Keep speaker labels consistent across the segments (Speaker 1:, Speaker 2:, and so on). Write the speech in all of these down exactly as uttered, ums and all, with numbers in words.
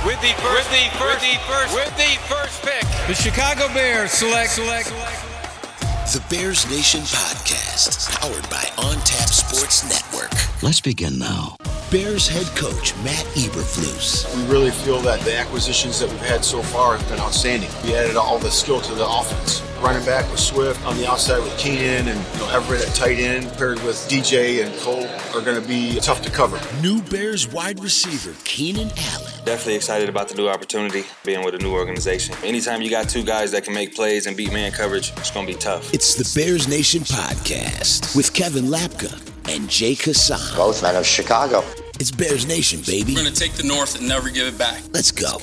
Speaker 1: With the first, with the first, with the first, with the first pick,
Speaker 2: the Chicago Bears select, select,
Speaker 3: the Bears Nation podcast, powered by On Tap Sports Network.
Speaker 4: Let's begin now.
Speaker 3: Bears head coach Matt Eberflus.
Speaker 5: We really feel that the acquisitions that we've had so far have been outstanding. We added all the skill to the offense. Running back with Swift, on the outside with Keenan, and you know Everett at tight end, paired with D J and Cole, are going to be tough to cover.
Speaker 3: New Bears wide receiver Keenan Allen.
Speaker 6: Definitely excited about the new opportunity, being with a new organization. Anytime you got two guys that can make plays and beat man coverage, it's going to be tough.
Speaker 3: It's the Bears Nation podcast with Kevin Lapka and Jake Hassan.
Speaker 7: Both men of Chicago.
Speaker 3: It's Bears Nation, baby.
Speaker 8: We're going to take the North and never give it back.
Speaker 3: Let's go.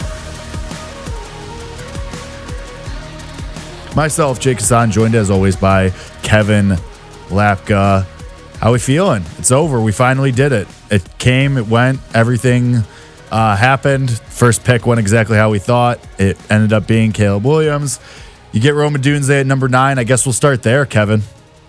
Speaker 9: Myself, Jake Hassan, joined as always by Kevin Lapka. How we feeling? It's over. We finally did it. It came, it went, everything uh, happened. First pick went exactly how we thought. It ended up being Caleb Williams. You get Rome Odunze at number nine. I guess we'll start there, Kevin.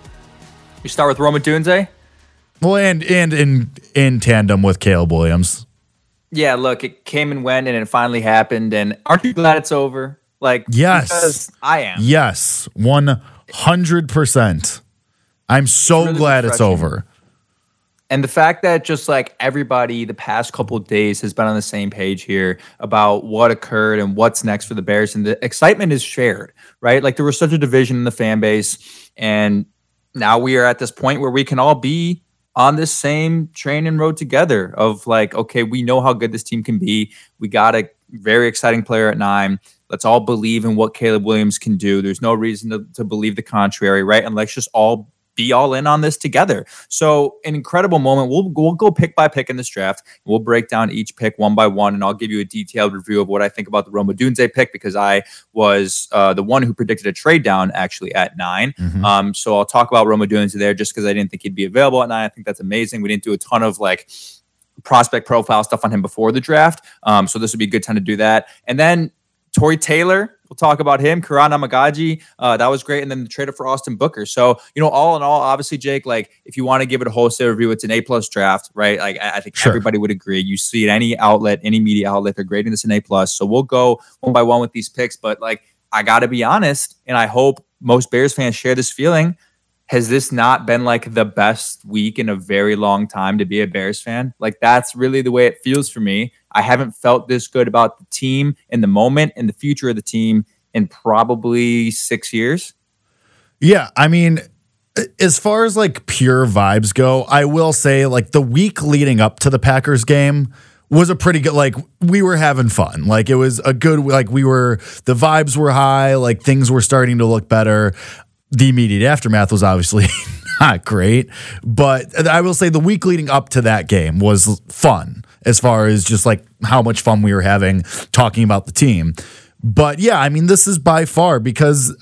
Speaker 10: You start with Rome Odunze?
Speaker 9: Well, and and in in tandem with Caleb Williams.
Speaker 10: Yeah, look, it came and went, and it finally happened. And aren't you glad it's over? Like,
Speaker 9: yes,
Speaker 10: because I am.
Speaker 9: Yes, one hundred percent. I'm so really glad refreshing. It's over.
Speaker 10: And the fact that just like everybody the past couple of days has been on the same page here about what occurred and what's next for the Bears, and the excitement is shared, right? Like there was such a division in the fan base, and now we are at this point where we can all be on this same train and road together of like, okay, we know how good this team can be. We got a very exciting player at nine. Let's all believe in what Caleb Williams can do. There's no reason to, to believe the contrary, right? And let's just all be all in on this together. So an incredible moment. We'll, we'll go pick by pick in this draft. We'll break down each pick one by one, and I'll give you a detailed review of what I think about the Rome Odunze pick because I was uh, the one who predicted a trade down actually at nine. Mm-hmm. Um, so I'll talk about Rome Odunze there just because I didn't think he'd be available at nine. I think that's amazing. We didn't do a ton of like prospect profile stuff on him before the draft. Um, so this would be a good time to do that. And then Tory Taylor, we'll talk about him. Karan Amagaji, uh, that was great. And then the trade for Austin Booker. So, you know, all in all, obviously, Jake, like if you want to give it a wholesale review, it's an A-plus draft, right? Like I, I think sure. Everybody would agree. You see it any outlet, any media outlet, they're grading this an A-plus. So we'll go one by one with these picks. But like, I got to be honest, and I hope most Bears fans share this feeling. Has this not been like the best week in a very long time to be a Bears fan? Like that's really the way it feels for me. I haven't felt this good about the team in the moment and the future of the team in probably six years.
Speaker 9: Yeah, I mean, as far as like pure vibes go, I will say like the week leading up to the Packers game was a pretty good, like we were having fun. Like it was a good, like we were, the vibes were high, like things were starting to look better. The immediate aftermath was obviously not great, but I will say the week leading up to that game was fun as far as just like how much fun we were having talking about the team. But yeah, I mean, this is by far because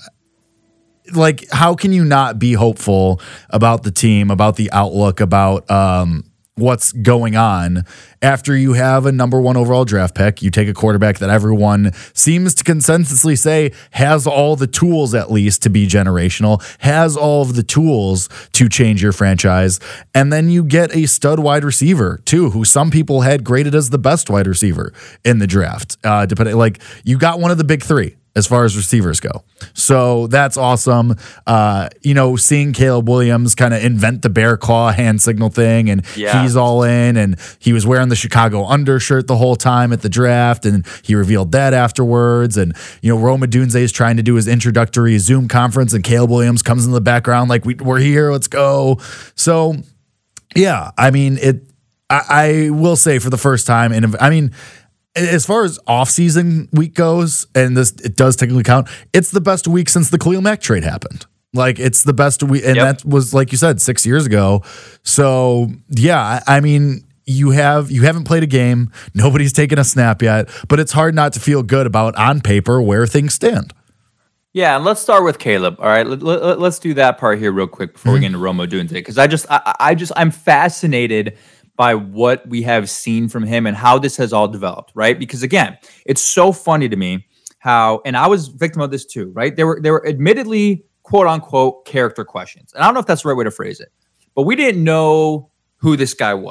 Speaker 9: like, how can you not be hopeful about the team, about the outlook, about, um, what's going on after you have a number one overall draft pick? You take a quarterback that everyone seems to consensusly say has all the tools at least to be generational, has all of the tools to change your franchise. And then you get a stud wide receiver too, who some people had graded as the best wide receiver in the draft. Uh, depending, like you got one of the big three as far as receivers go. So that's awesome. Uh, you know, seeing Caleb Williams kind of invent the bear claw hand signal thing, and yeah. he's all in, and he was wearing the Chicago undershirt the whole time at the draft, and he revealed that afterwards. And, you know, Rome Odunze is trying to do his introductory Zoom conference, and Caleb Williams comes in the background like, we, we're here, let's go. So, yeah, I mean, it. I, I will say for the first time, and I mean, as far as off-season week goes, and this it does technically count, it's the best week since the Khalil Mack trade happened. Like, it's the best week, and yep. that was, like you said, six years ago. So, yeah, I, I mean, you have you haven't played a game, nobody's taken a snap yet, but it's hard not to feel good about, on paper, where things stand.
Speaker 10: Yeah, and let's start with Caleb. All right, let, let, let's do that part here real quick before mm-hmm. we get into Rome Odunze, because I just, I, I just, I'm fascinated by what we have seen from him and how this has all developed, right? Because again, it's so funny to me how, and I was victim of this too, right? There were there were admittedly quote unquote character questions, and I don't know if that's the right way to phrase it, but we didn't know who this guy was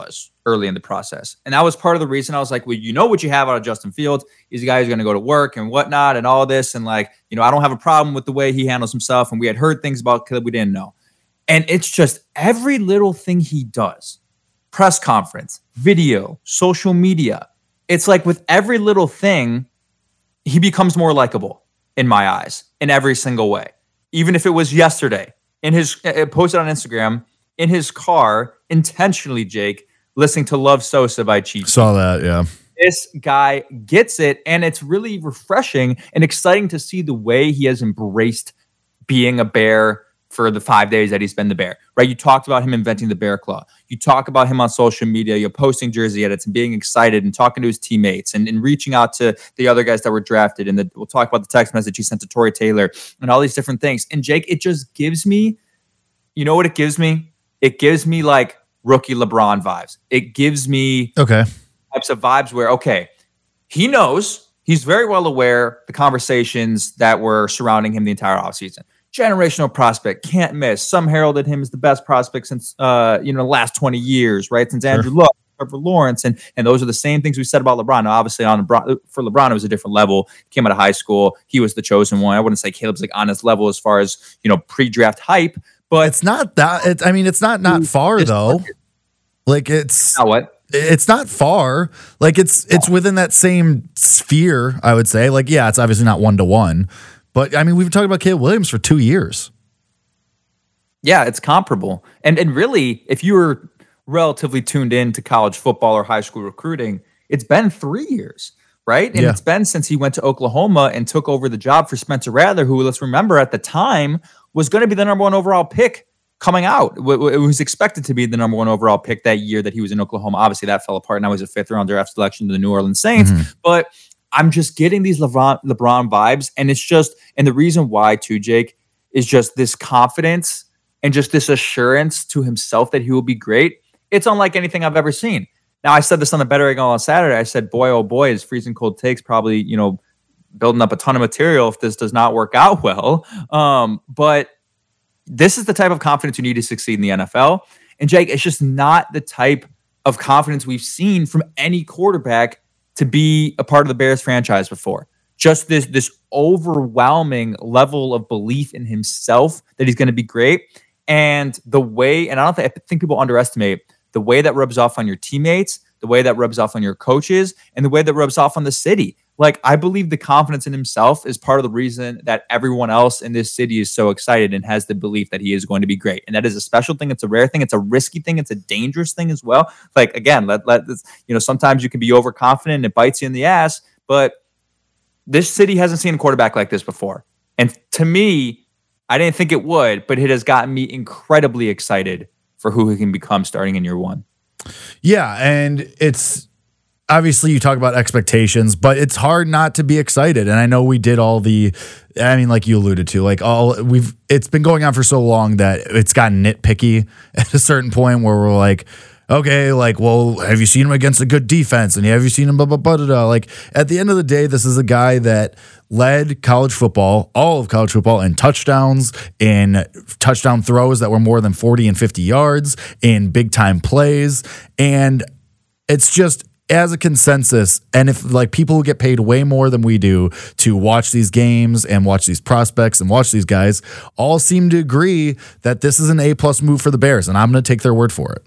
Speaker 10: early in the process. And that was part of the reason I was like, well, you know what you have out of Justin Fields. He's a guy who's going to go to work and whatnot and all this. And like, you know, I don't have a problem with the way he handles himself. And we had heard things about Caleb we didn't know. And it's just every little thing he does, press conference, video, social media. It's like with every little thing, he becomes more likable in my eyes in every single way. Even if it was yesterday in his uh, posted on Instagram in his car, intentionally, Jake, listening to Love Sosa by Chief.
Speaker 9: Saw that, yeah.
Speaker 10: This guy gets it, and it's really refreshing and exciting to see the way he has embraced being a Bear for the five days that he's been the Bear, right? You talked about him inventing the Bear Claw. You talk about him on social media. You're posting jersey edits and being excited and talking to his teammates and, and reaching out to the other guys that were drafted. And the, we'll talk about the text message he sent to Torrey Taylor and all these different things. And Jake, it just gives me, you know what it gives me? It gives me like rookie LeBron vibes. It gives me
Speaker 9: okay
Speaker 10: types of vibes where, okay, he knows, he's very well aware the conversations that were surrounding him the entire offseason. Generational prospect, can't miss. Some heralded him as the best prospect since uh, you know the last twenty years, right? Since Andrew Luck, Trevor Lawrence, and and those are the same things we said about LeBron. Now, obviously, on LeBron, for LeBron, it was a different level. He came out of high school, he was the chosen one. I wouldn't say Caleb's like on his level as far as you know pre-draft hype, but
Speaker 9: it's not that. It, I mean, it's not not far though. Like it's
Speaker 10: not what.
Speaker 9: It's not far. Like it's it's within that same sphere, I would say. Like, yeah, it's obviously not one to one. But, I mean, we've been talking about Caleb Williams for two years.
Speaker 10: Yeah, it's comparable. And and really, if you were relatively tuned in to college football or high school recruiting, it's been three years, right? And
Speaker 9: yeah.
Speaker 10: It's been since he went to Oklahoma and took over the job for Spencer Rattler, who, let's remember, at the time was going to be the number one overall pick coming out. It was expected to be the number one overall pick that year that he was in Oklahoma. Obviously, that fell apart. Now he's a fifth-round draft selection to the New Orleans Saints. Mm-hmm. But I'm just getting these LeBron, LeBron vibes. And it's just, and the reason why too, Jake, is just this confidence and just this assurance to himself that he will be great. It's unlike anything I've ever seen. Now, I said this on the Better Angle on Saturday. I said, boy, oh boy, his freezing cold takes probably, you know, building up a ton of material if this does not work out well. Um, but this is the type of confidence you need to succeed in the N F L. And Jake, it's just not the type of confidence we've seen from any quarterback to be a part of the Bears franchise before. Just this, this overwhelming level of belief in himself that he's going to be great. And the way, and I don't think, I think people underestimate the way that rubs off on your teammates, the way that rubs off on your coaches, and the way that rubs off on the city. Like, I believe the confidence in himself is part of the reason that everyone else in this city is so excited and has the belief that he is going to be great. And that is a special thing. It's a rare thing. It's a risky thing. It's a dangerous thing as well. Like, again, let, let this, you know, sometimes you can be overconfident and it bites you in the ass, but this city hasn't seen a quarterback like this before. And to me, I didn't think it would, but it has gotten me incredibly excited for who he can become starting in year one.
Speaker 9: Yeah. And it's, obviously, you talk about expectations, but it's hard not to be excited. And I know we did all the, I mean, like you alluded to, like all we've, it's been going on for so long that it's gotten nitpicky at a certain point where we're like, okay, like, well, have you seen him against a good defense? And have you seen him, blah, blah, blah, blah, blah. Like, at the end of the day, this is a guy that led college football, all of college football, in touchdowns, in touchdown throws that were more than forty and fifty yards, in big-time plays. And it's just, as a consensus, and if like people who get paid way more than we do to watch these games and watch these prospects and watch these guys, all seem to agree that this is an A plus move for the Bears, and I'm going to take their word for it.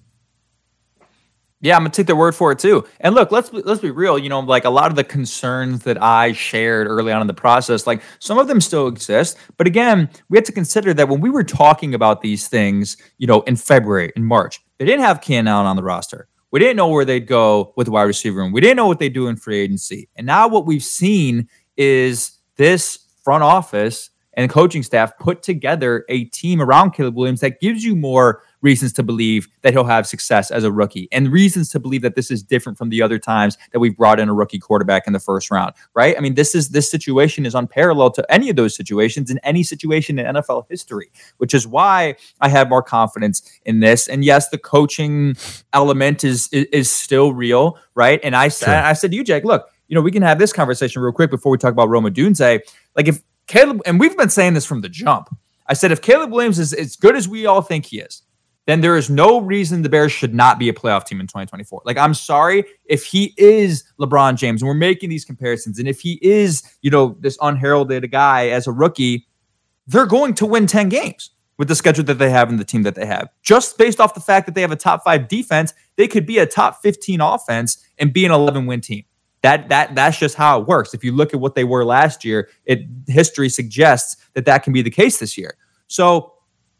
Speaker 10: Yeah, I'm gonna take their word for it too. And look, let's let's be real. You know, like a lot of the concerns that I shared early on in the process, like some of them still exist. But again, we have to consider that when we were talking about these things, you know, in February, in March, they didn't have Keenan Allen on the roster. We didn't know where they'd go with the wide receiver room. We didn't know what they do in free agency. And now what we've seen is this front office and coaching staff put together a team around Caleb Williams that gives you more reasons to believe that he'll have success as a rookie and reasons to believe that this is different from the other times that we've brought in a rookie quarterback in the first round, right? I mean, this is this situation is unparalleled to any of those situations in any situation in N F L history, which is why I have more confidence in this. And yes, the coaching element is is, is still real, right? And I, sure. I, I said to you, Jake, look, you know, we can have this conversation real quick before we talk about Rome Odunze. Like if Caleb, and we've been saying this from the jump, I said, if Caleb Williams is as good as we all think he is, then there is no reason the Bears should not be a playoff team in twenty twenty-four. Like, I'm sorry if he is LeBron James and we're making these comparisons, and if he is, you know, this unheralded guy as a rookie, they're going to win ten games with the schedule that they have and the team that they have. Just based off the fact that they have a top five defense, they could be a top fifteen offense and be an eleven win team. That that that's just how it works. If you look at what they were last year, it history suggests that that can be the case this year. So,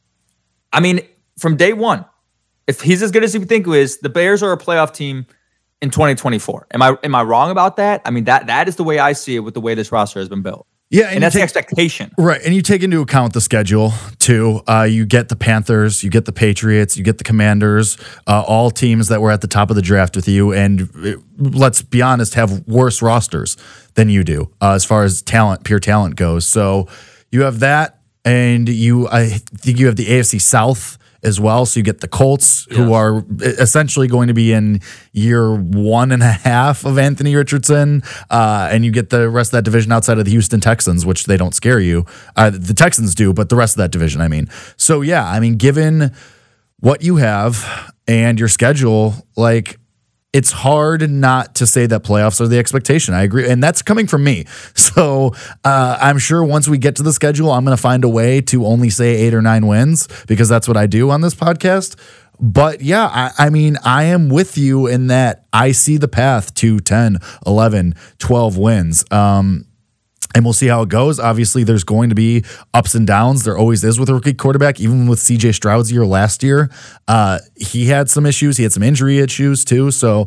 Speaker 10: I mean, from day one, if he's as good as you think he is, the Bears are a playoff team in twenty twenty-four. Am I am I wrong about that? I mean, that that is the way I see it with the way this roster has been built.
Speaker 9: Yeah,
Speaker 10: and, and that's take, the expectation.
Speaker 9: Right, and you take into account the schedule, too. Uh, you get the Panthers, you get the Patriots, you get the Commanders, uh, all teams that were at the top of the draft with you, and it, let's be honest, have worse rosters than you do uh, as far as talent, pure talent goes. So you have that, and you, I think you have the A F C South as well. So you get the Colts, yes, who are essentially going to be in year one and a half of Anthony Richardson. Uh, and you get the rest of that division outside of the Houston Texans, which they don't scare you. Uh, the Texans do, but the rest of that division, I mean. So, yeah, I mean, given what you have and your schedule, like, it's hard not to say that playoffs are the expectation. I agree. And that's coming from me. So uh, I'm sure once we get to the schedule, I'm going to find a way to only say eight or nine wins because that's what I do on this podcast. But yeah, I, I mean, I am with you in that I see the path to ten, eleven, twelve wins. Um, And we'll see how it goes. Obviously, there's going to be ups and downs. There always is with a rookie quarterback. Even with C J Stroud's year last year, uh, he had some issues. He had some injury issues too. So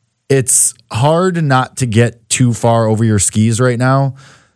Speaker 9: it's hard not to get too far over your skis right now.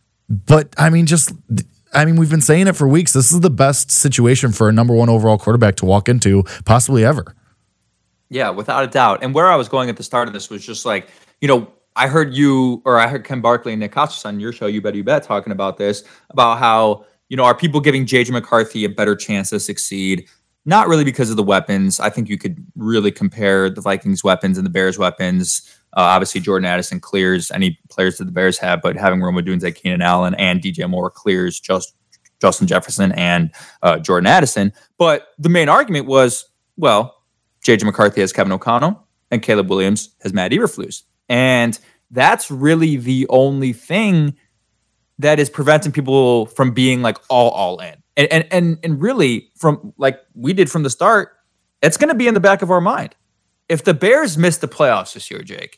Speaker 9: But I mean, just I mean, we've been saying it for weeks. This is the best situation for a number one overall quarterback to walk into, possibly ever.
Speaker 10: Yeah, without a doubt. And where I was going at the start of this was just like, you know, I heard you, or I heard Ken Barkley and Nick Kostos on your show, You Bet You Bet, talking about this, about how, you know, are people giving J J McCarthy a better chance to succeed? Not really because of the weapons. I think you could really compare the Vikings' weapons and the Bears' weapons. Uh, obviously, Jordan Addison clears any players that the Bears have, but having Rome Odunze, Keenan Allen, and D J Moore clears just Justin Jefferson and uh, Jordan Addison. But the main argument was, well, J J McCarthy has Kevin O'Connell, and Caleb Williams has Matt Eberflus. And that's really the only thing that is preventing people from being like all, all in. And, and, and, and really from like we did from the start, it's going to be in the back of our mind. If the Bears miss the playoffs this year, Jake,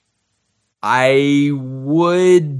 Speaker 10: I would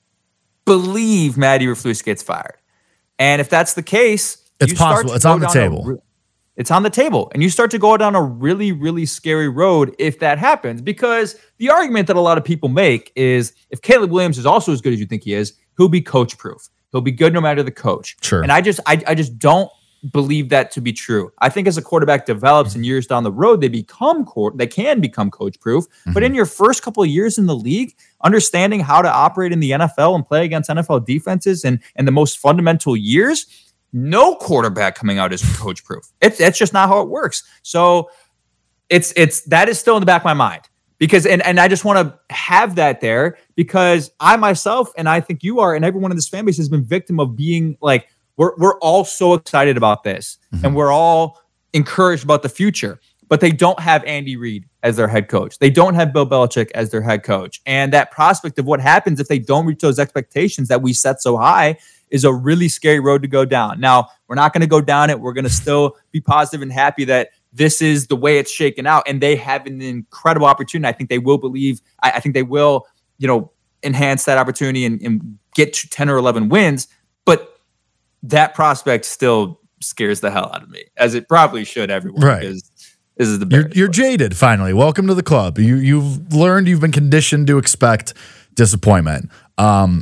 Speaker 10: believe Matt Eberflus gets fired. And if that's the case,
Speaker 9: it's possible. It's on the table.
Speaker 10: A, It's on the table. And you start to go down a really, really scary road if that happens. Because the argument that a lot of people make is if Caleb Williams is also as good as you think he is, he'll be coach proof. He'll be good no matter the coach.
Speaker 9: Sure.
Speaker 10: And I just I, I just don't believe that to be true. I think as a quarterback develops and years down the road, they become court, they can become coach proof. Mm-hmm. But in your first couple of years in the league, understanding how to operate in the N F L and play against N F L defenses and, and the most fundamental years, no quarterback coming out is coach proof. It's it's just not how it works. So it's it's that is still in the back of my mind because and, and I just want to have that there because I myself and I think you are and everyone in this fan base has been victim of being like we're we're all so excited about this mm-hmm. and we're all encouraged about the future, but they don't have Andy Reid as their head coach. They don't have Bill Belichick as their head coach, and that prospect of what happens if they don't reach those expectations that we set so high is a really scary road to go down. Now, we're not going to go down it. We're going to still be positive and happy that this is the way it's shaken out. And they have an incredible opportunity. I think they will believe, I, I think they will, you know, enhance that opportunity and, and get to ten or eleven wins. But that prospect still scares the hell out of me, as it probably should everyone.
Speaker 9: Right.
Speaker 10: Because this is the Bears.
Speaker 9: You're, you're jaded, finally. Welcome to the club. You, you've learned, you've been conditioned to expect disappointment. Um,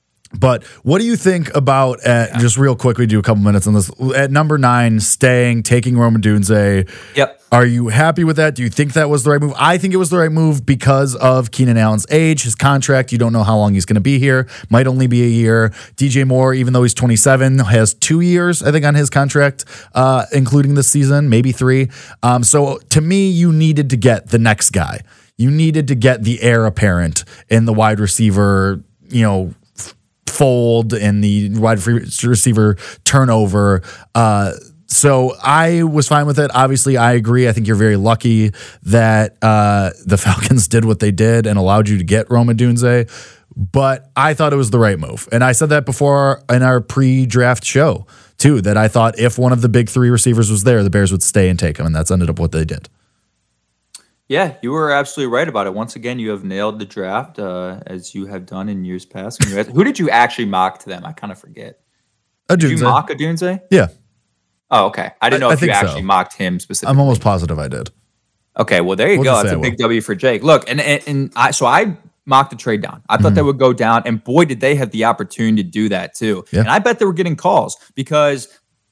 Speaker 9: But what do you think about, at, yeah. just real quick, we do a couple minutes on this, at number nine, staying, taking Rome Odunze.
Speaker 10: Yep.
Speaker 9: Are you happy with that? Do you think that was the right move? I think it was the right move because of Keenan Allen's age, his contract. You don't know how long he's going to be here. Might only be a year. D J Moore, even though he's twenty-seven, has two years, I think, on his contract, uh, including this season, maybe three. Um, so to me, you needed to get the next guy. You needed to get the heir apparent in the wide receiver, you know, fold and the wide receiver turnover. Uh, so I was fine with it. Obviously, I agree. I think you're very lucky that uh, the Falcons did what they did and allowed you to get Rome Odunze. But I thought it was the right move. And I said that before in our pre-draft show, too, that I thought if one of the big three receivers was there, the Bears would stay and take him. And that's ended up what they did.
Speaker 10: Yeah, you were absolutely right about it. Once again, you have nailed the draft, uh, as you have done in years past. Who did you actually mock to them? I kind of forget.
Speaker 9: Odunze.
Speaker 10: Did you mock Odunze?
Speaker 9: Yeah.
Speaker 10: Oh, okay. I didn't know
Speaker 9: I,
Speaker 10: if
Speaker 9: I
Speaker 10: you actually
Speaker 9: so.
Speaker 10: mocked him specifically.
Speaker 9: I'm almost positive I did.
Speaker 10: Okay, well, there you
Speaker 9: we'll
Speaker 10: go. That's a big W for Jake. Look, and and, and I so I mocked the trade down. I thought mm-hmm. they would go down, and boy, did they have the opportunity to do that too. Yeah. And I bet they were getting calls because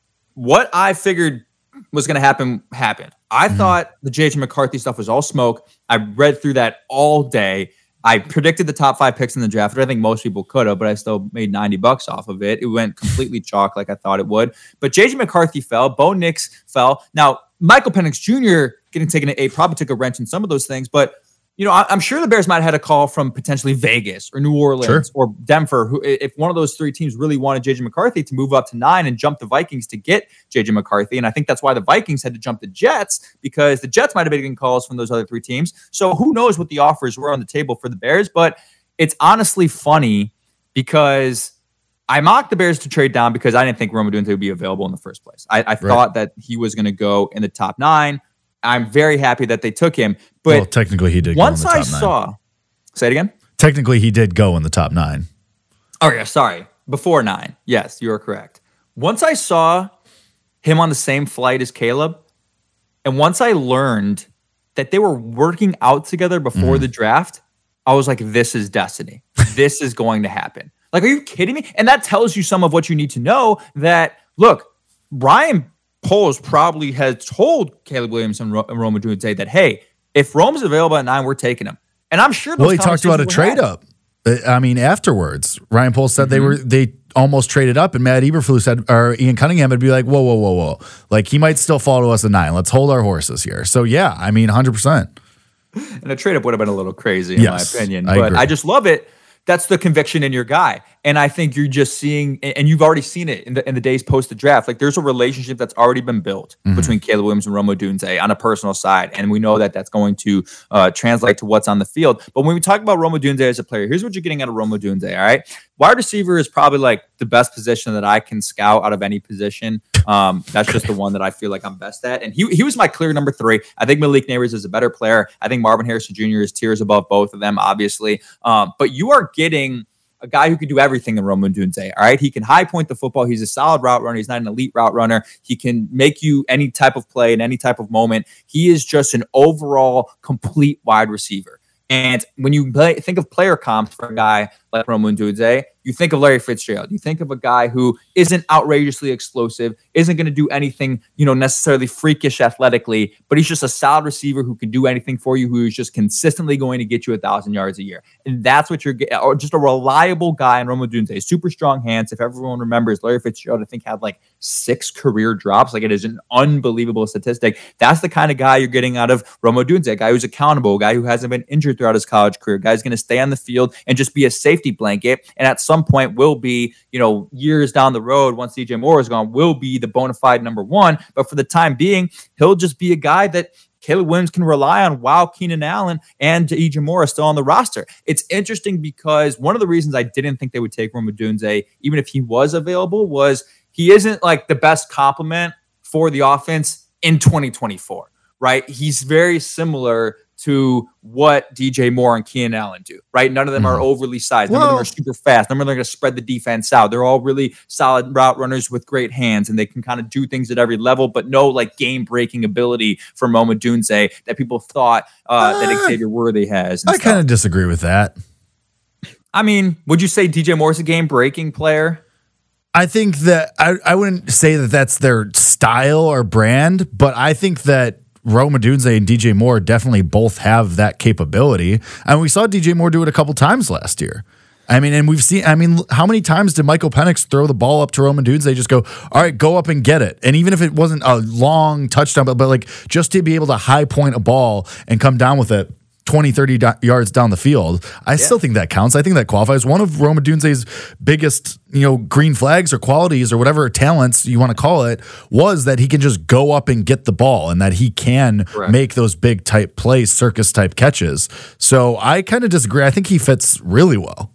Speaker 10: what I figured was going to happen happened. I mm-hmm. thought the J J McCarthy stuff was all smoke. I read through that all day. I predicted the top five picks in the draft, which I think most people could have, but I still made ninety bucks off of it. It went completely chalk like I thought it would. But J J McCarthy fell. Bo Nix fell. Now, Michael Penix Junior getting taken at eight probably took a wrench in some of those things, but you know, I'm sure the Bears might have had a call from potentially Vegas or New Orleans sure. or Denver, who, if one of those three teams really wanted J J McCarthy to move up to nine and jump the Vikings to get J J McCarthy. And I think that's why the Vikings had to jump the Jets, because the Jets might have been getting calls from those other three teams. So who knows what the offers were on the table for the Bears, but it's honestly funny because I mocked the Bears to trade down because I didn't think Rome Odunze would be available in the first place. I, I right. thought that he was going to go in the top nine. I'm very happy that they took him. But
Speaker 9: well, technically he did
Speaker 10: once
Speaker 9: go in the top
Speaker 10: I
Speaker 9: nine.
Speaker 10: saw, say it again.
Speaker 9: Technically he did go in the top nine.
Speaker 10: Oh yeah, sorry. Before nine. Yes, you are correct. Once I saw him on the same flight as Caleb, and once I learned that they were working out together before mm. the draft, I was like, this is destiny. This is going to happen. Like, are you kidding me? And that tells you some of what you need to know that, look, Ryan Poles probably has told Caleb Williams and Rome Odunze that, hey, if Rome's available at nine, we're taking him. And I'm sure those
Speaker 9: well, he talked about a trade up. I mean, afterwards, Ryan Poles said mm-hmm. they were they almost traded up, and Matt Eberflus said, or Ian Cunningham would be like, whoa, whoa, whoa, whoa. Like, he might still fall to us at nine. Let's hold our horses here. So, yeah, I mean, one hundred percent.
Speaker 10: And a trade up would have been a little crazy, in
Speaker 9: yes,
Speaker 10: my opinion.
Speaker 9: I
Speaker 10: But
Speaker 9: agree.
Speaker 10: I just love it. That's the conviction in your guy. And I think you're just seeing, and you've already seen it in the in the days post the draft. Like, there's a relationship that's already been built mm-hmm. between Caleb Williams and Rome Odunze on a personal side. And we know that that's going to uh, translate to what's on the field. But when we talk about Rome Odunze as a player, here's what you're getting out of Rome Odunze, all right? Wide receiver is probably like the best position that I can scout out of any position. Um, that's just the one that I feel like I'm best at. And he he was my clear number three. I think Malik Neighbors is a better player. I think Marvin Harrison Junior is tiers above both of them, obviously. Um, but you are getting a guy who can do everything in Rome Odunze, all right? He can high point the football. He's a solid route runner. He's not an elite route runner. He can make you any type of play in any type of moment. He is just an overall complete wide receiver. And when you play, think of player comps for a guy like Rome Odunze, you think of Larry Fitzgerald. You think of a guy who isn't outrageously explosive, isn't going to do anything, you know, necessarily freakish athletically, but he's just a solid receiver who can do anything for you, who is just consistently going to get you a thousand yards a year. And that's what you're getting, or just a reliable guy in Rome Odunze. Super strong hands. If everyone remembers, Larry Fitzgerald, I think, had like six career drops. Like, it is an unbelievable statistic. That's the kind of guy you're getting out of Rome Odunze, a guy who's accountable, a guy who hasn't been injured throughout his college career, a guy who's going to stay on the field and just be a safety blanket. And at some point will be, you know, years down the road, once D J Moore is gone, will be the bona fide number one. But for the time being, he'll just be a guy that Caleb Williams can rely on while Keenan Allen and D J Moore are still on the roster. It's interesting because one of the reasons I didn't think they would take Rome Odunze, even if he was available, was he isn't like the best complement for the offense in twenty twenty-four, right? He's very similar to what D J Moore and Keenan Allen do, right? None of them are overly sized. None Whoa. of them are super fast. None of them are going to spread the defense out. They're all really solid route runners with great hands, and they can kind of do things at every level, but no like game-breaking ability from Rome Odunze that people thought uh, uh, that Xavier Worthy has.
Speaker 9: I kind of disagree with that.
Speaker 10: I mean, would you say D J Moore's a game-breaking player?
Speaker 9: I think that I, I wouldn't say that that's their style or brand, but I think that Rome Odunze and D J Moore definitely both have that capability. And we saw D J Moore do it a couple times last year. I mean, and we've seen, I mean, how many times did Michael Penix throw the ball up to Rome Odunze, just go, all right, go up and get it. And even if it wasn't a long touchdown, but, but like just to be able to high point a ball and come down with it twenty, thirty do- yards down the field. I yeah. still think that counts. I think that qualifies. One of Rome Odunze's biggest, you know, green flags or qualities or whatever talents you want to call it was that he can just go up and get the ball and that he can Correct. make those big type plays, circus type catches. So I kind of disagree. I think he fits really well.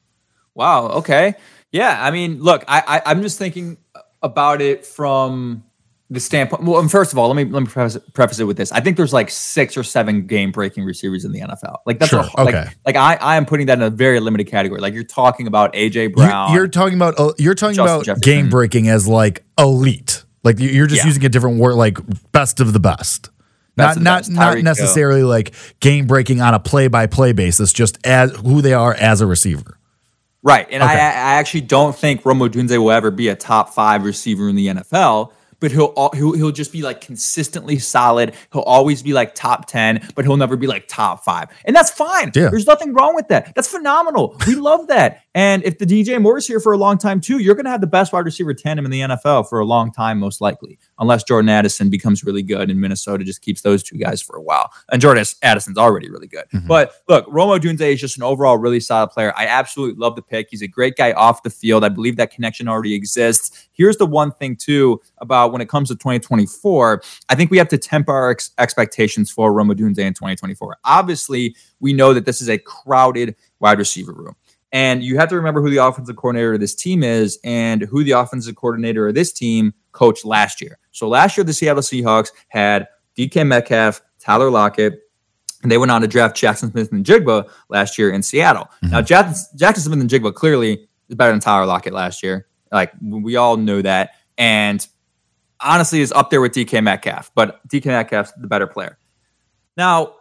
Speaker 10: Wow. Okay. Yeah. I mean, look, I, I I'm just thinking about it from the standpoint. Well, first of all, let me let me preface, preface it with this. I think there's like six or seven game breaking receivers in the N F L. Like that's
Speaker 9: sure.
Speaker 10: a, like,
Speaker 9: okay.
Speaker 10: like I I am putting that in a very limited category. Like you're talking about A J Brown.
Speaker 9: You're, you're talking about uh, you're talking Justin about Jefferson. Game breaking as like elite. Like you're just yeah. using a different word, like best of the best. Best not not not necessarily Hill. Like game breaking on a play by play basis, just as who they are as a receiver.
Speaker 10: Right, and okay. I, I actually don't think Rome Odunze will ever be a top five receiver in the N F L, but he'll he'll he'll just be like consistently solid. He'll always be like top ten, but he'll never be like top five, and that's fine.
Speaker 9: Yeah.
Speaker 10: There's nothing wrong with that. That's phenomenal. We love that. And if the D J Moore's here for a long time too, you're going to have the best wide receiver tandem in the N F L for a long time, most likely, unless Jordan Addison becomes really good and Minnesota just keeps those two guys for a while. And Jordan Addison's already really good. Mm-hmm. But look, Rome Odunze is just an overall really solid player. I absolutely love the pick. He's a great guy off the field. I believe that connection already exists. Here's the one thing too about when it comes to twenty twenty-four, I think we have to temper our ex- expectations for Rome Odunze in twenty twenty-four. Obviously, we know that this is a crowded wide receiver room. And you have to remember who the offensive coordinator of this team is and who the offensive coordinator of this team coached last year. So last year, the Seattle Seahawks had D K Metcalf, Tyler Lockett, and they went on to draft Jackson Smith-Njigba last year in Seattle. Mm-hmm. Now, Jackson, Jackson Smith-Njigba clearly is better than Tyler Lockett last year. Like, we all know that. And honestly is up there with D K Metcalf, but D K Metcalf's the better player. Now,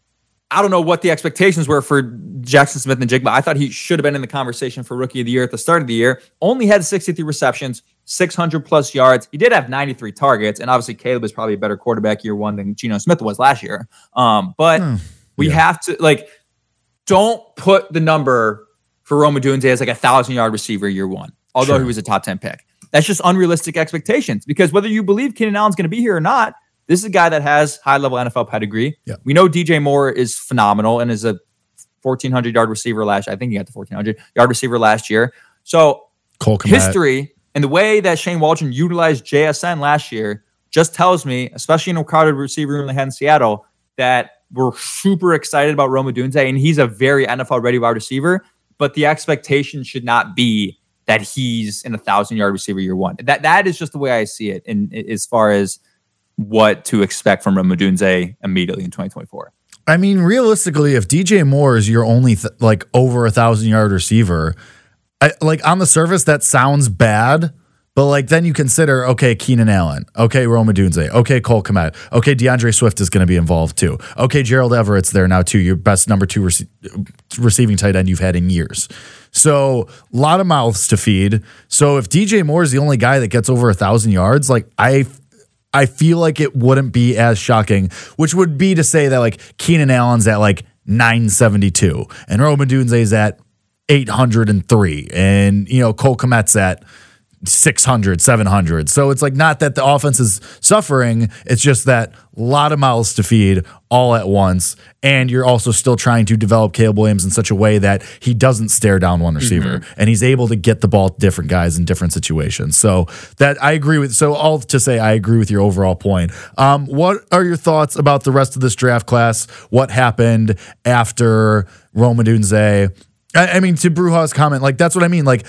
Speaker 10: I don't know what the expectations were for Jackson Smith-Njigba. I thought he should have been in the conversation for Rookie of the Year at the start of the year. Only had sixty-three receptions, six hundred plus yards. He did have ninety-three targets, and obviously Caleb is probably a better quarterback year one than Geno Smith was last year. Um, but hmm. we yeah. have to, like, don't put the number for Rome Odunze as like a thousand-yard receiver year one, although sure. he was a top ten pick. That's just unrealistic expectations because whether you believe Keenan Allen's going to be here or not, this is a guy that has high-level N F L pedigree. Yeah. We know D J Moore is phenomenal and is a fourteen hundred-yard receiver last year. I think he got the fourteen hundred-yard receiver last year. So
Speaker 9: Cole
Speaker 10: history and the way that Shane Waldron utilized J S N last year just tells me, especially in a crowded receiver room they had in Seattle, that we're super excited about Rome Odunze, and he's a very N F L-ready wide receiver, but the expectation should not be that he's an one thousand-yard receiver year one. That That is just the way I see it in, as far as what to expect from Rome Odunze immediately in twenty twenty-four.
Speaker 9: I mean, realistically, if D J Moore is your only th- like over a thousand yard receiver, I, like on the surface that sounds bad, but like then you consider okay, Keenan Allen, okay, Rome Odunze, okay, Cole Kmet, okay, DeAndre Swift is going to be involved too, okay, Gerald Everett's there now too, your best number two rec- receiving tight end you've had in years. So a lot of mouths to feed. So if D J Moore is the only guy that gets over a thousand yards, like I. I feel like it wouldn't be as shocking, which would be to say that like Keenan Allen's at like nine seventy-two and Rome Odunze's at eight hundred three and, you know, Cole Kmet's at six hundred, seven hundred. So it's like not that the offense is suffering. It's just that a lot of mouths to feed all at once. And you're also still trying to develop Caleb Williams in such a way that he doesn't stare down one receiver mm-hmm. and he's able to get the ball to different guys in different situations. So that I agree with. So all to say, I agree with your overall point. Um, what are your thoughts about the rest of this draft class? What happened after Rome Odunze? I, I mean, to Bruja's comment, like, that's what I mean. Like,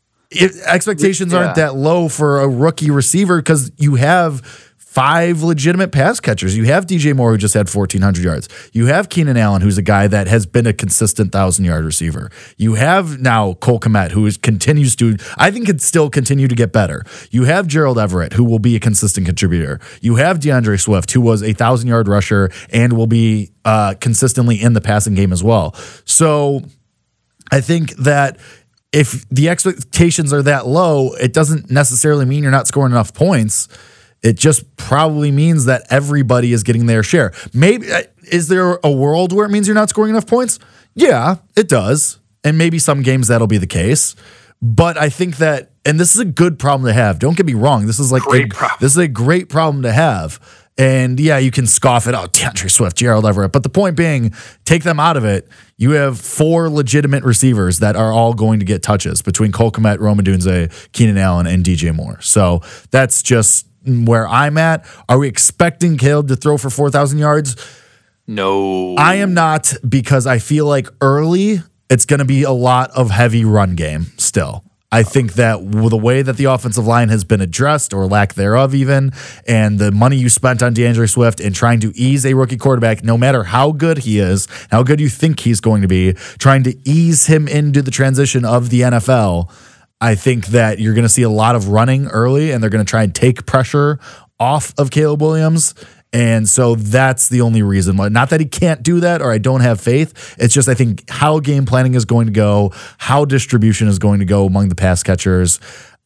Speaker 9: If expectations yeah. aren't that low for a rookie receiver because you have five legitimate pass catchers. You have D J Moore, who just had fourteen hundred yards. You have Keenan Allen, who's a guy that has been a consistent thousand-yard receiver. You have now Cole Kmet, who is, continues to, I think, could still continue to get better. You have Gerald Everett, who will be a consistent contributor. You have DeAndre Swift, who was a thousand-yard rusher and will be uh, consistently in the passing game as well. So I think that if the expectations are that low, it doesn't necessarily mean you're not scoring enough points. It just probably means that everybody is getting their share. Maybe is there a world where it means you're not scoring enough points? Yeah, it does. And maybe some games that'll be the case. But I think that, and this is a good problem to have. Don't get me wrong. This is like a, this is a great problem to have. And yeah, you can scoff at, oh, DeAndre Swift, Gerald Everett. But the point being, take them out of it. You have four legitimate receivers that are all going to get touches between Cole Kmet, Rome Odunze, Keenan Allen, and D J Moore. So that's just where I'm at. Are we expecting Caleb to throw for four thousand yards?
Speaker 10: No.
Speaker 9: I am not, because I feel like early it's going to be a lot of heavy run game still. I think that the way that the offensive line has been addressed, or lack thereof even, and the money you spent on DeAndre Swift and trying to ease a rookie quarterback, no matter how good he is, how good you think he's going to be, trying to ease him into the transition of the N F L, I think that you're going to see a lot of running early, and they're going to try and take pressure off of Caleb Williams. And so that's the only reason. Not that he can't do that or I don't have faith. It's just I think how game planning is going to go, how distribution is going to go among the pass catchers.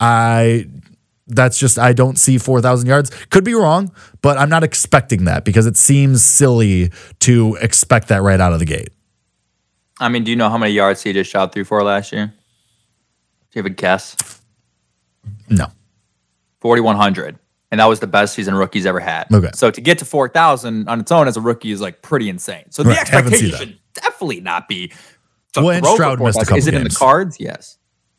Speaker 9: I that's just I don't see four thousand yards. Could be wrong, but I'm not expecting that because it seems silly to expect that right out of the gate.
Speaker 10: I mean, do you know how many yards he just shot through for last year? Do you have a guess?
Speaker 9: No.
Speaker 10: forty-one hundred. And that was the best season rookies ever had.
Speaker 9: Okay.
Speaker 10: So to get to four thousand on its own as a rookie is like pretty insane. So the
Speaker 9: right.
Speaker 10: expectation should definitely not be.
Speaker 9: Well, and Stroud missed a couple
Speaker 10: Is it
Speaker 9: games.
Speaker 10: in the cards? Yes.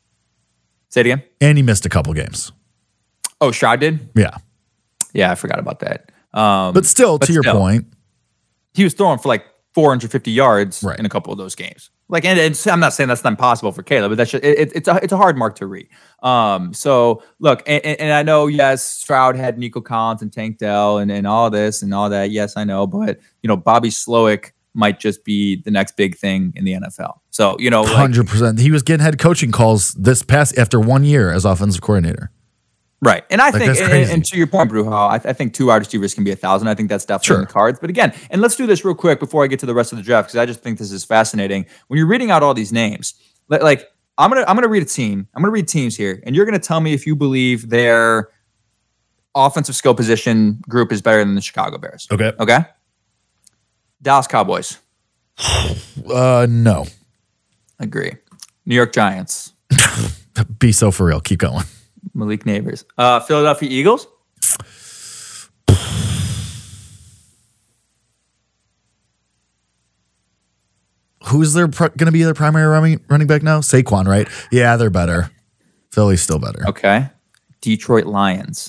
Speaker 10: Say it again.
Speaker 9: And he missed a couple games.
Speaker 10: Oh, Stroud did?
Speaker 9: Yeah.
Speaker 10: Yeah, I forgot about that. Um,
Speaker 9: but still,
Speaker 10: but
Speaker 9: to your
Speaker 10: still,
Speaker 9: point,
Speaker 10: he was throwing for like four hundred fifty yards
Speaker 9: right.
Speaker 10: in a couple of those games. Like, and, and I'm not saying that's not impossible for Caleb, but that's just, it, it's a it's a hard mark to read. Um, so look, and, and I know, yes, Stroud had Nico Collins and Tank Dell and, and all this and all that. Yes, I know, but you know, Bobby Slowick might just be the next big thing in the N F L. So you know, like,
Speaker 9: one hundred percent. He was getting head coaching calls this past after one year as offensive coordinator.
Speaker 10: Right. And I
Speaker 9: like,
Speaker 10: think, and, and to your point, Bruja, I, th- I think two wide receivers can be a thousand. I think that's definitely
Speaker 9: sure.
Speaker 10: in the cards. But again, and let's do this real quick before I get to the rest of the draft, because I just think this is fascinating. When you're reading out all these names, like, like I'm gonna I'm gonna read a team. I'm gonna read teams here, and you're gonna tell me if you believe their offensive skill position group is better than the Chicago Bears.
Speaker 9: Okay.
Speaker 10: Okay. Dallas Cowboys.
Speaker 9: Uh, no.
Speaker 10: Agree. New York Giants.
Speaker 9: Be so for real. Keep going.
Speaker 10: Malik Neighbors. Uh, Philadelphia Eagles.
Speaker 9: Who's their pr- going to be their primary running running back now? Saquon, right? Yeah, they're better. Philly's still better.
Speaker 10: Okay. Detroit Lions.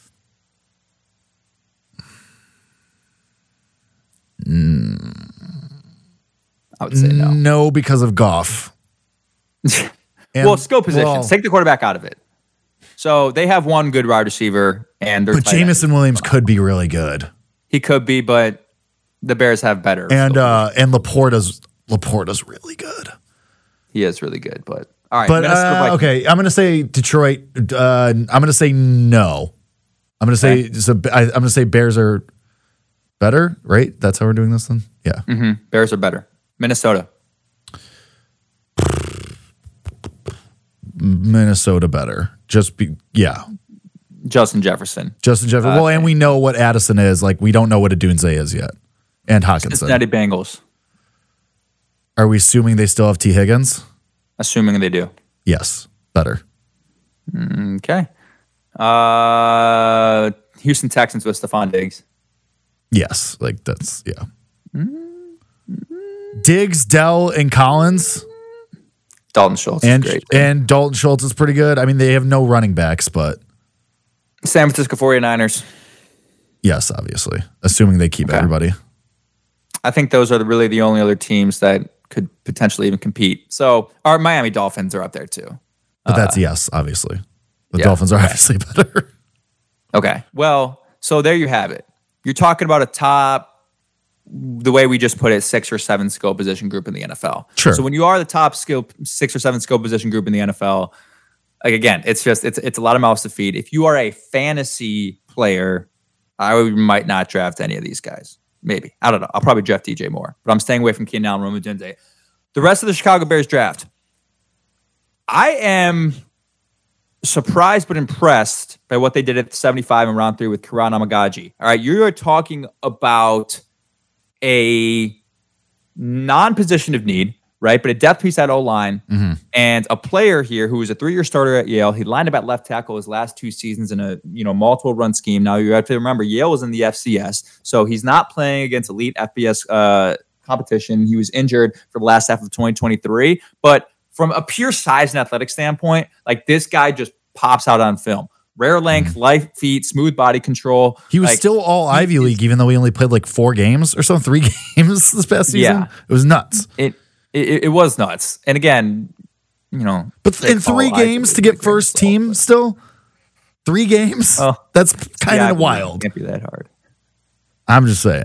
Speaker 9: Mm.
Speaker 10: I would say no.
Speaker 9: No, because of Goff. And,
Speaker 10: well, skill positions.
Speaker 9: well,
Speaker 10: Take the quarterback out of it. So they have one good wide receiver, and their
Speaker 9: but Jameson Williams could be really good.
Speaker 10: He could be, but the Bears have better.
Speaker 9: And uh, and Laporta's Laporta's really good.
Speaker 10: He is really good, but all right.
Speaker 9: But uh, okay, I'm going to say Detroit. Uh, I'm going to say no. I'm going to say
Speaker 10: Okay.
Speaker 9: so. I, I'm going to say Bears are better, right? That's how we're doing this then. Yeah,
Speaker 10: Mm-hmm. Bears are better. Minnesota.
Speaker 9: Minnesota better. Just be yeah.
Speaker 10: Justin Jefferson.
Speaker 9: Justin Jefferson.
Speaker 10: Uh,
Speaker 9: well, and we know what Addison is. Like we don't know what Odunze is yet. And Hawkinson.
Speaker 10: Cincinnati Bengals.
Speaker 9: Are we assuming they still have T. Higgins?
Speaker 10: Assuming they do.
Speaker 9: Yes, better.
Speaker 10: Okay. Uh, Houston Texans with Stephon Diggs.
Speaker 9: Yes, like that's yeah. Mm-hmm. Diggs, Dell, and Collins.
Speaker 10: Dalton Schultz
Speaker 9: and
Speaker 10: is great.
Speaker 9: and Dalton Schultz is pretty good. I mean, they have no running backs, but
Speaker 10: San Francisco forty-niners.
Speaker 9: yes, obviously, assuming they keep
Speaker 10: Okay.
Speaker 9: everybody.
Speaker 10: I think those are the, really the only other teams that could potentially even compete. So our Miami Dolphins are up there too.
Speaker 9: But that's
Speaker 10: Uh,
Speaker 9: yes, obviously. The
Speaker 10: yeah,
Speaker 9: Dolphins are
Speaker 10: okay.
Speaker 9: obviously better.
Speaker 10: Okay. Well, so there you have it. You're talking about a top, the way we just put it, six or seven skill position group in the N F L.
Speaker 9: Sure.
Speaker 10: So when you are the top skill, six or seven skill position group in the N F L, like again, it's just it's it's a lot of mouths to feed. If you are a fantasy player, I would, might not draft any of these guys. Maybe. I don't know. I'll probably draft D J Moore, but I'm staying away from Keenan Allen, Rome Odunze. The rest of the Chicago Bears draft, I am surprised but impressed by what they did at seventy-five in round three with Karan Amagaji. All right, you're talking about a non-position of need, right? But a depth piece at O-line
Speaker 9: Mm-hmm.
Speaker 10: and a player here who was a three-year starter at Yale. He lined up at left tackle his last two seasons in a you know multiple run scheme. Now you have to remember Yale was in the F C S, so he's not playing against elite F B S uh, competition. He was injured for the last half of twenty twenty-three, but from a pure size and athletic standpoint, like this guy just pops out on film. Rare length, light feet, smooth body control.
Speaker 9: He was
Speaker 10: like,
Speaker 9: still all Ivy League, even though he only played like four games or so, three games this past season.
Speaker 10: Yeah.
Speaker 9: It was nuts.
Speaker 10: It, it it was nuts. And again, you know,
Speaker 9: But in three games to get first team still? Three games?
Speaker 10: Oh,
Speaker 9: That's kind
Speaker 10: yeah,
Speaker 9: of wild.
Speaker 10: It can't be that hard.
Speaker 9: I'm just saying.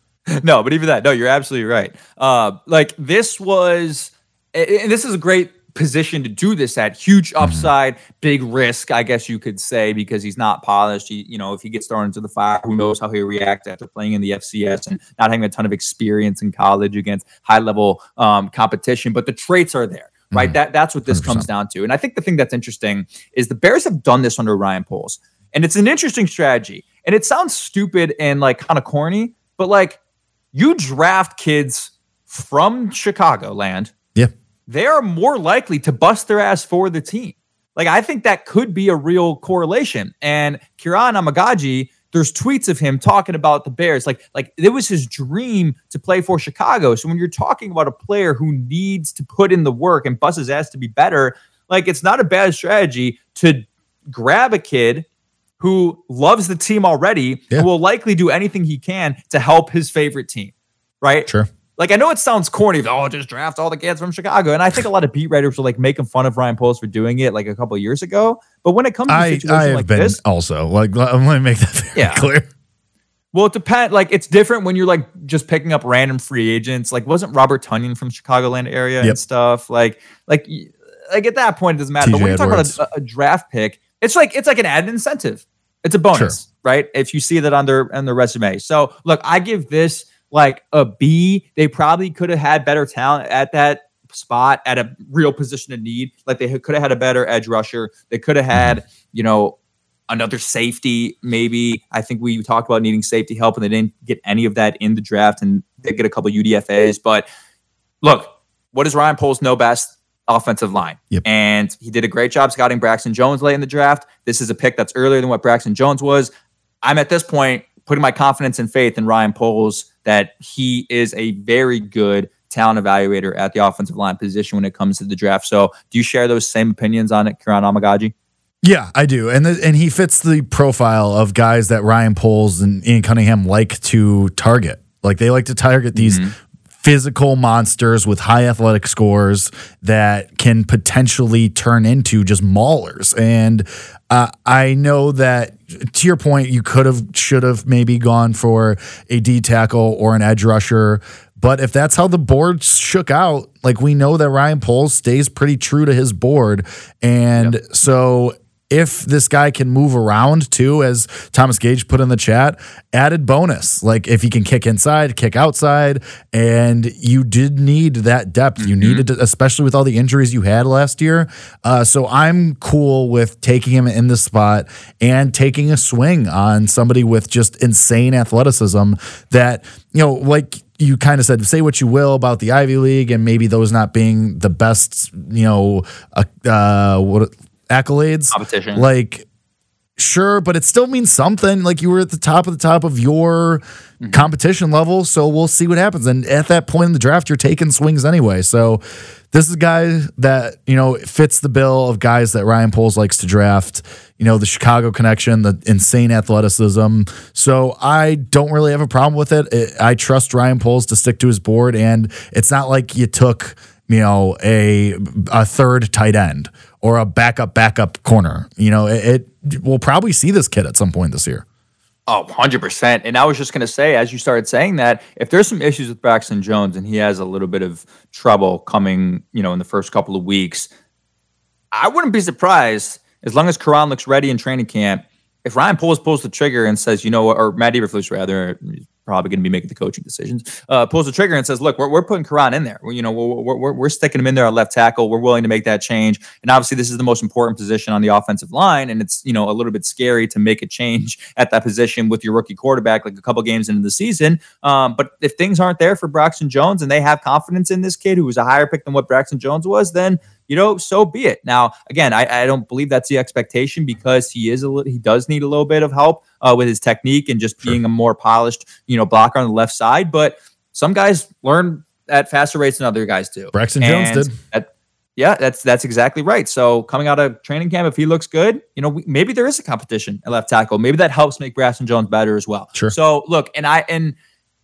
Speaker 10: No, but even that, no, you're absolutely right. Uh, like this was, and this is a great position to do this at. Huge upside, mm-hmm. big risk, I guess you could say, because he's not polished. He, you know, if he gets thrown into the fire, who knows how he'll react after playing in the F C S and not having a ton of experience in college against high level um, competition. But the traits are there, right? Mm-hmm. That that's what this one hundred percent comes down to. And I think the thing that's interesting is the Bears have done this under Ryan Poles, and it's an interesting strategy. And it sounds stupid and like kind of corny, but like you draft kids from Chicagoland.
Speaker 9: Yeah.
Speaker 10: They are more likely to bust their ass for the team. Like, I think that could be a real correlation. And Kieran Amagaji, there's tweets of him talking about the Bears. Like, like it was his dream to play for Chicago. So when you're talking about a player who needs to put in the work and bust his ass to be better, like it's not a bad strategy to grab a kid who loves the team already
Speaker 9: yeah.
Speaker 10: and will likely do anything he can to help his favorite team, right?
Speaker 9: Sure.
Speaker 10: Like, I know it sounds corny, oh, just draft all the kids from Chicago. And I think a lot of beat writers were like making fun of Ryan Poles for doing it like a couple of years ago. But when it comes to a
Speaker 9: I,
Speaker 10: situation
Speaker 9: I have
Speaker 10: like
Speaker 9: been
Speaker 10: this,
Speaker 9: also like, I'm going to make that very
Speaker 10: yeah.
Speaker 9: clear.
Speaker 10: Well, it depends. Like, it's different when you're like just picking up random free agents. Like, wasn't Robert Tonyan from Chicagoland area
Speaker 9: yep.
Speaker 10: and stuff? Like, like, like at that point, it doesn't matter.
Speaker 9: T J
Speaker 10: But when you're talking
Speaker 9: Edwards.
Speaker 10: about a, a draft pick, it's like it's like an added incentive. It's a bonus,
Speaker 9: sure.
Speaker 10: right? If you see that on their on their resume. So, look, I give this like a B. They probably could have had better talent at that spot at a real position of need. Like they could have had a better edge rusher. They could have had, you know, another safety. Maybe I think we talked about needing safety help, and they didn't get any of that in the draft, and they get a couple U D F As. But look, what does Ryan Poles know best? Offensive line.
Speaker 9: Yep.
Speaker 10: And he did a great job scouting Braxton Jones late in the draft. This is a pick that's earlier than what Braxton Jones was. I'm at this point putting my confidence and faith in Ryan Poles that he is a very good talent evaluator at the offensive line position when it comes to the draft. So do you share those same opinions on it, Kieran Amagaji?
Speaker 9: Yeah, I do. And the, and he fits the profile of guys that Ryan Poles and Ian Cunningham like to target. Like they like to target these mm-hmm. physical monsters with high athletic scores that can potentially turn into just maulers. And uh, I know that to your point, you could have, should have maybe gone for a D tackle or an edge rusher. But if that's how the board shook out, like we know that Ryan Poles stays pretty true to his board. And yep. so if this guy can move around too, as Thomas Gage put in the chat, added bonus. Like if he can kick inside, kick outside, and you did need that depth. You mm-hmm. needed to, especially with all the injuries you had last year. Uh, so I'm cool with taking him in this spot and taking a swing on somebody with just insane athleticism that, you know, like you kind of said, say what you will about the Ivy League and maybe those not being the best, you know, uh, uh what accolades,
Speaker 10: competition.
Speaker 9: Like, sure, but it still means something. Like you were at the top of the top of your mm-hmm. competition level, so we'll see what happens. And at that point in the draft, you're taking swings anyway. So this is a guy that, you know, fits the bill of guys that Ryan Poles likes to draft. You know, the Chicago connection, the insane athleticism. So I don't really have a problem with it. it I trust Ryan Poles to stick to his board, and it's not like you took, you know, a a third tight end or a backup backup corner. You know, it, it we'll probably see this kid at some point this year.
Speaker 10: Oh, one hundred percent. And I was just going to say, as you started saying that, if there's some issues with Braxton Jones and he has a little bit of trouble coming, you know, in the first couple of weeks, I wouldn't be surprised as long as Karan looks ready in training camp if Ryan Poles pulls the trigger and says, you know what, or Matt Eberflus rather, probably going to be making the coaching decisions, uh, pulls the trigger and says, look, we're, we're putting Karan in there. We're, you know, we're, we're, we're sticking him in there at left tackle. We're willing to make that change. And obviously this is the most important position on the offensive line. And it's, you know, a little bit scary to make a change at that position with your rookie quarterback, like a couple games into the season. Um, but if things aren't there for Braxton Jones and they have confidence in this kid who was a higher pick than what Braxton Jones was, then, you know, so be it. Now, again, I, I don't believe that's the expectation because he is a little, he does need a little bit of help uh, with his technique and just sure. being a more polished, you know, blocker on the left side. But some guys learn at faster rates than other guys do.
Speaker 9: Braxton and Jones did.
Speaker 10: That, yeah, that's that's exactly right. So coming out of training camp, if he looks good, you know, we, maybe there is a competition at left tackle. Maybe that helps make Braxton Jones better as well.
Speaker 9: Sure.
Speaker 10: So look, and I and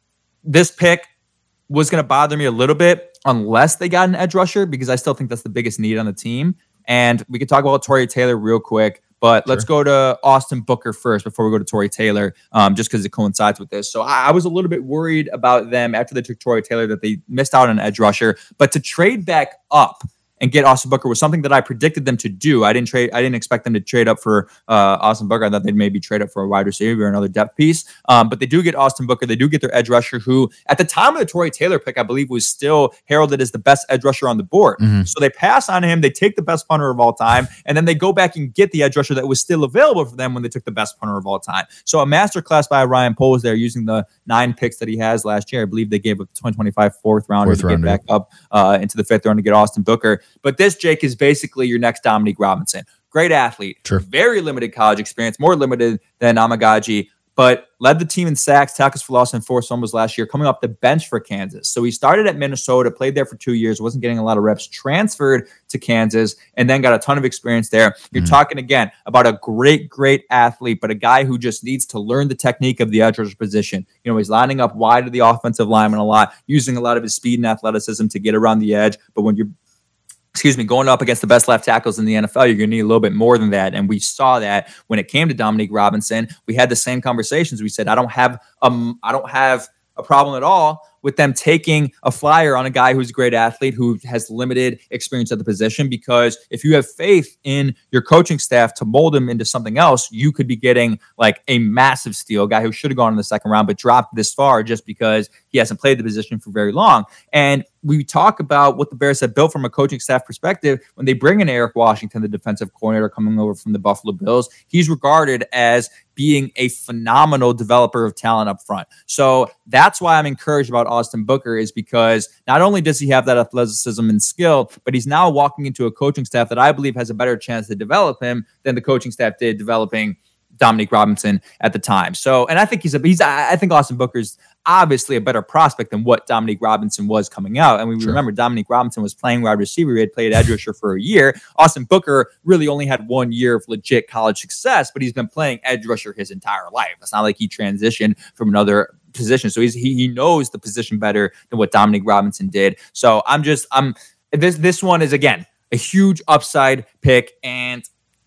Speaker 10: this pick was going to bother me a little bit unless they got an edge rusher, because I still think that's the biggest need on the team. And we could talk about Tory Taylor real quick, but sure. let's go to Austin Booker first before we go to Tory Taylor, um, just because it coincides with this. So I, I was a little bit worried about them after they took Tory Taylor that they missed out on an edge rusher, but to trade back up and get Austin Booker was something that I predicted them to do. I didn't trade. I didn't expect them to trade up for uh, Austin Booker. I thought they'd maybe trade up for a wide receiver or another depth piece. Um, but they do get Austin Booker. They do get their edge rusher, who at the time of the Tory Taylor pick, I believe was still heralded as the best edge rusher on the board. Mm-hmm. So they pass on him. They take the best punter of all time, and then they go back and get the edge rusher that was still available for them when they took the best punter of all time. So a masterclass by Ryan Poles there, using the nine picks that he has last year. I believe they gave up the twenty twenty-five fourth rounder fourth to round, get back up uh, into the fifth round to get Austin Booker. But this, Jake, is basically your next Dominique Robinson. Great athlete,
Speaker 9: sure.
Speaker 10: very limited college experience, more limited than Amagaji, but led the team in sacks, tackles for loss, and forced fumbles last year, coming off the bench for Kansas. So he started at Minnesota, played there for two years, wasn't getting a lot of reps, transferred to Kansas, and then got a ton of experience there. You're mm-hmm. talking, again, about a great, great athlete, but a guy who just needs to learn the technique of the edge rusher position. You know, he's lining up wide of the offensive lineman a lot, using a lot of his speed and athleticism to get around the edge. But when you're excuse me, going up against the best left tackles in the N F L, you're going to need a little bit more than that. And we saw that when it came to Dominique Robinson. We had the same conversations. We said, I don't have um, I don't have a problem at all with them taking a flyer on a guy who's a great athlete who has limited experience at the position, because if you have faith in your coaching staff to mold him into something else, you could be getting like a massive steal, a guy who should have gone in the second round but dropped this far just because he hasn't played the position for very long. And we talk about what the Bears have built from a coaching staff perspective. When they bring in Eric Washington, the defensive coordinator coming over from the Buffalo Bills, he's regarded as being a phenomenal developer of talent up front. So that's why I'm encouraged about Austin Booker, is because not only does he have that athleticism and skill, but he's now walking into a coaching staff that I believe has a better chance to develop him than the coaching staff did developing Dominique Robinson at the time. So, and I think he's a, he's, I think Austin Booker's obviously a better prospect than what Dominique Robinson was coming out. And we sure. remember Dominique Robinson was playing wide receiver. He had played edge rusher for a year. Austin Booker really only had one year of legit college success, but he's been playing edge rusher his entire life. It's not like he transitioned from another position. So he's, he, he knows the position better than what Dominique Robinson did. So I'm just, I'm, this, this one is, again, a huge upside pick. And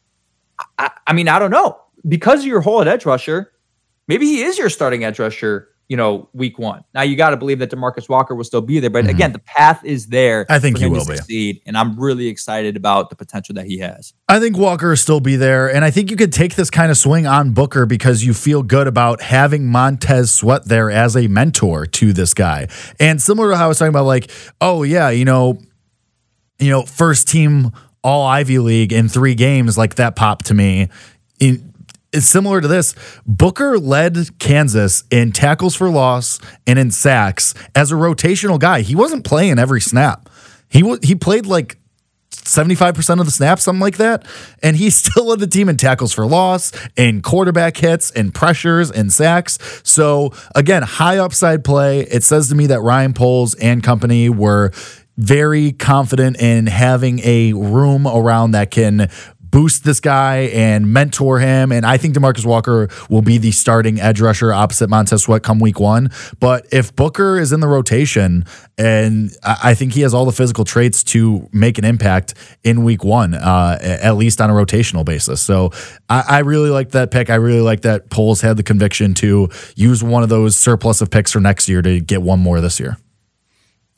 Speaker 10: I, I mean, I don't know, because of your hole at edge rusher, maybe he is your starting edge rusher, you know, week one. Now you got to believe that DeMarcus Walker will still be there, but mm-hmm. again, the path is there.
Speaker 9: I think
Speaker 10: for him
Speaker 9: he will
Speaker 10: to succeed, be. And I'm really excited about the potential that he has.
Speaker 9: I think Walker will still be there, and I think you could take this kind of swing on Booker because you feel good about having Montez Sweat there as a mentor to this guy. And similar to how I was talking about, like, oh yeah, you know, you know, first team all Ivy League in three games, like that popped to me. In It's similar to this. Booker led Kansas in tackles for loss and in sacks as a rotational guy. He wasn't playing every snap. He w- he played like seventy-five percent of the snaps, something like that. And he still led the team in tackles for loss, in quarterback hits, and pressures, and sacks. So again, high upside play. It says to me that Ryan Poles and company were very confident in having a room around that can boost this guy and mentor him. And I think DeMarcus Walker will be the starting edge rusher opposite Montez Sweat come week one. But if Booker is in the rotation, and I think he has all the physical traits to make an impact in week one, uh, at least on a rotational basis. So I, I really like that pick. I really like that Poles had the conviction to use one of those surplus of picks for next year to get one more this year.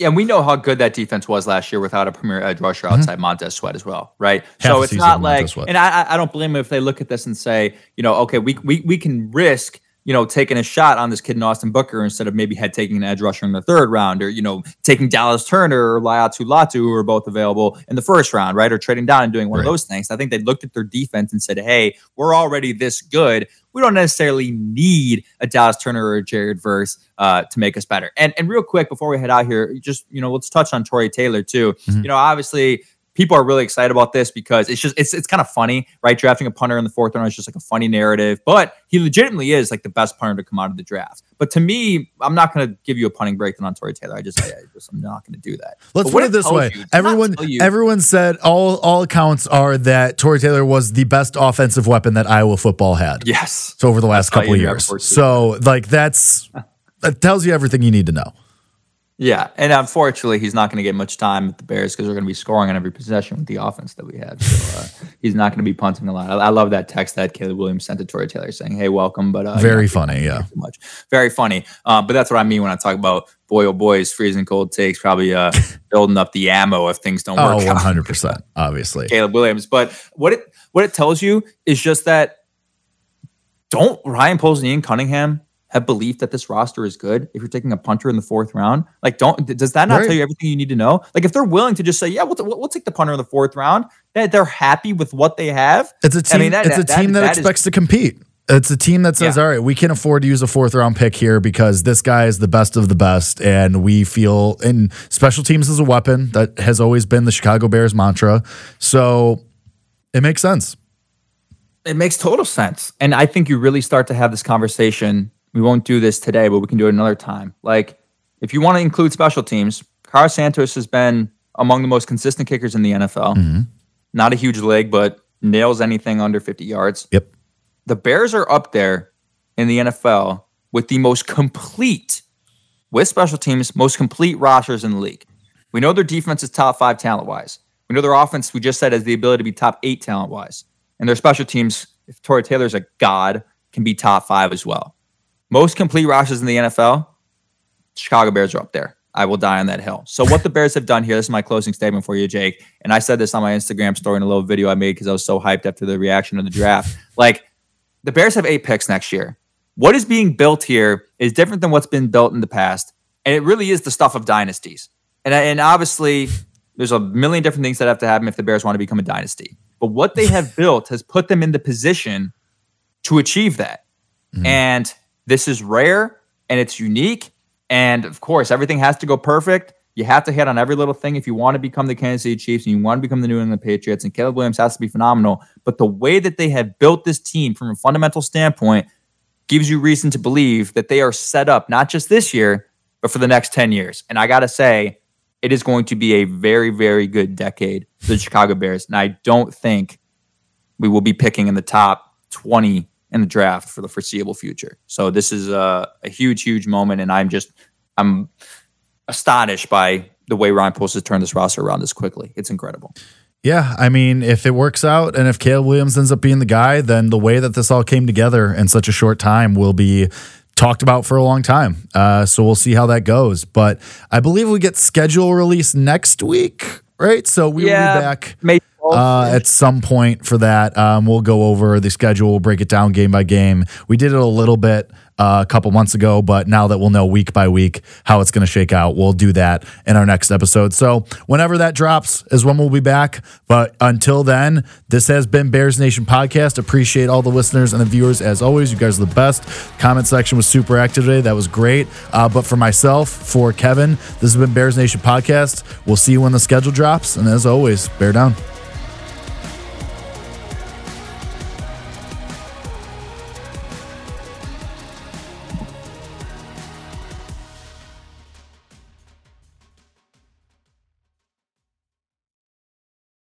Speaker 10: Yeah, and we know how good that defense was last year without a premier edge rusher outside mm-hmm. Montez Sweat as well, right?
Speaker 9: Half
Speaker 10: so it's not like,
Speaker 9: Sweat.
Speaker 10: and I, I don't blame them if they look at this and say, you know, okay, we we we can risk, you know, taking a shot on this kid in Austin Booker instead of maybe had taking an edge rusher in the third round, or, you know, taking Dallas Turner or Laiatu Latu, who are both available in the first round, right? Or trading down and doing one right. of those things. I think they looked at their defense and said, hey, we're already this good. We don't necessarily need a Dallas Turner or a Jared Verse uh, to make us better. And and real quick, before we head out here, just, you know, let's touch on Tory Taylor too. Mm-hmm. You know, obviously people are really excited about this because it's just, it's it's kind of funny, right? Drafting a punter in the fourth round is just like a funny narrative, but he legitimately is like the best punter to come out of the draft. But to me, I'm not going to give you a punting breakdown on Tory Taylor. I just, I, I just I'm not going to do that.
Speaker 9: Let's put it this way. You, everyone, everyone said all, all accounts are that Tory Taylor was the best offensive weapon that Iowa football had.
Speaker 10: Yes.
Speaker 9: So over the last couple of years. So like that's, that tells you everything you need to know.
Speaker 10: Yeah, and unfortunately, he's not going to get much time with the Bears because they're going to be scoring on every possession with the offense that we have. So uh, he's not going to be punting a lot. I, I love that text that Caleb Williams sent to Tory Taylor saying, "Hey, welcome." But uh,
Speaker 9: very funny, yeah,
Speaker 10: much very funny. Uh, but that's what I mean when I talk about boy oh boys, freezing cold takes, probably uh, building up the ammo if things don't work.
Speaker 9: Oh, one hundred percent, obviously,
Speaker 10: Caleb Williams. But what it what it tells you is just that don't Ryan Poles and Ian Cunningham have belief that this roster is good if you're taking a punter in the fourth round? Like, don't does that not right. tell you everything you need to know? Like, if they're willing to just say, yeah, we'll, t- we'll take the punter in the fourth round, that they're happy with what they have.
Speaker 9: It's a team, I mean, that, it's a that, team that, that expects is, to compete. It's a team that says, yeah. all right, we can afford to use a fourth round pick here because this guy is the best of the best. And we feel, and special teams is a weapon that has always been the Chicago Bears mantra. So it makes sense.
Speaker 10: It makes total sense. And I think you really start to have this conversation. We won't do this today, but we can do it another time. Like, if you want to include special teams, Carlos Santos has been among the most consistent kickers in the N F L. Mm-hmm. Not a huge leg, but nails anything under fifty yards.
Speaker 9: Yep.
Speaker 10: The Bears are up there in the N F L with the most complete, with special teams, most complete rosters in the league. We know their defense is top five talent-wise. We know their offense, we just said, has the ability to be top eight talent-wise. And their special teams, if Tory Taylor's a god, can be top five as well. Most complete rosters in the N F L, Chicago Bears are up there. I will die on that hill. So what the Bears have done here, this is my closing statement for you, Jake. And I said this on my Instagram story in a little video I made because I was so hyped after the reaction of the draft. Like, the Bears have eight picks next year. What is being built here is different than what's been built in the past. And it really is the stuff of dynasties. And, and obviously, there's a million different things that have to happen if the Bears want to become a dynasty. But what they have built has put them in the position to achieve that. Mm-hmm. And this is rare and it's unique. And of course, everything has to go perfect. You have to hit on every little thing if you want to become the Kansas City Chiefs and you want to become the New England Patriots. And Caleb Williams has to be phenomenal. But the way that they have built this team from a fundamental standpoint gives you reason to believe that they are set up not just this year, but for the next ten years. And I got to say, it is going to be a very, very good decade for the Chicago Bears. And I don't think we will be picking in the top twenty in the draft for the foreseeable future. So this is a, a huge, huge moment. And I'm just, I'm astonished by the way Ryan Poles has turned this roster around this quickly. It's incredible.
Speaker 9: Yeah. I mean, if it works out and if Caleb Williams ends up being the guy, then the way that this all came together in such a short time will be talked about for a long time. Uh, so we'll see how that goes. But I believe we get schedule release next week, right? So we yeah, will be back. Maybe. Uh, at some point for that. Um, we'll go over the schedule. We'll break it down game by game. We did it a little bit uh, a couple months ago, but now that we'll know week by week how it's going to shake out, we'll do that in our next episode. So whenever that drops is when we'll be back. But until then, this has been Bears Nation Podcast. Appreciate all the listeners and the viewers. As always, you guys are the best. Comment section was super active today. That was great. Uh, but for myself, for Kevin, this has been Bears Nation Podcast. We'll see you when the schedule drops. And as always, bear down.